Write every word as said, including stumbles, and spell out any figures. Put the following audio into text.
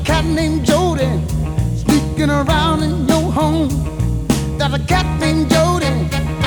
cat named Jody sneaking around in your home. There's a cat named Jody